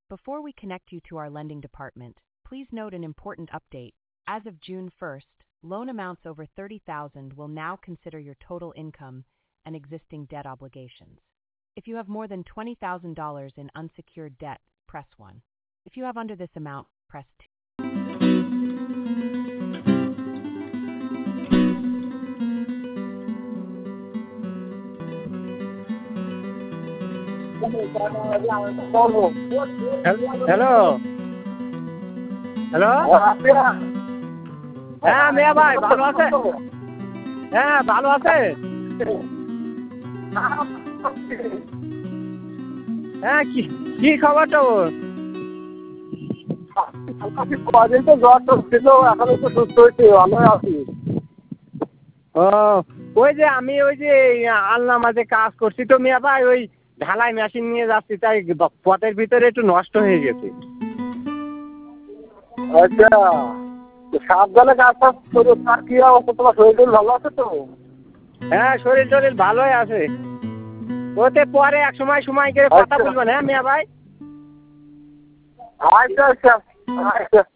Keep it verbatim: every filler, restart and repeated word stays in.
Before we connect you to our lending department, please note an important update. As of June first, loan amounts over thirty thousand dollars will now consider your total income and existing debt obligations. If you have more than twenty thousand dollars in unsecured debt, press one. If you have under this amount, press two. Hello hello হ্যাঁ মিয়া ভাই ভালো আছে? হ্যাঁ ভালো আছে। হ্যাঁ কি কি খবর তোর? কদিন তো জ্বর টর ছিল, এখন একটু সুস্থ হয়েছে, ভালো আছি। ও ওই যে আমি ওই যে আলনা মাঝে কাজ করছি তো মিয়া ভাই, ওই ঢালাই মেশিন নিয়ে যাচ্ছি, তাই পথের ভিতরে একটু নষ্ট হয়ে গেছে। আচ্ছা, সাবধানে কাজ টাজ করো। তার কি অবস্থা, তোমার শরীর টরীর ভালো আছে তো? হ্যাঁ শরীর টরীর ভালোই আছে। ওতে পরে এক সময় সময় করে কথা বলবেন হ্যাঁ মিয়া ভাই। আচ্ছা আচ্ছা আচ্ছা।